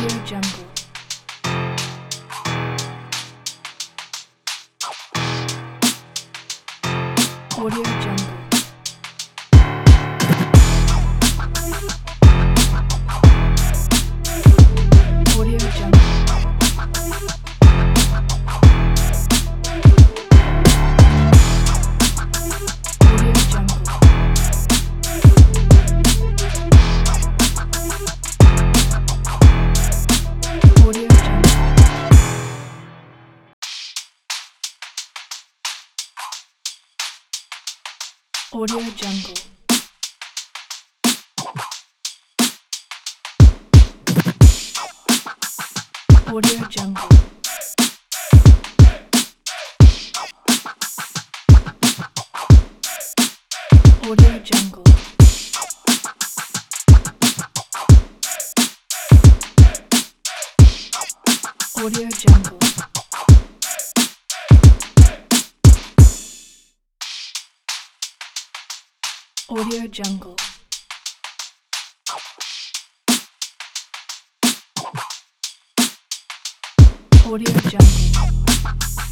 Audio Jungle. Audio Jungle. Audio Jungle. Audio Jungle. Audio Jungle. Audio Jungle. Audio Jungle. Audio Jungle. Audio Jungle. Audio Jungle. Audio Jungle.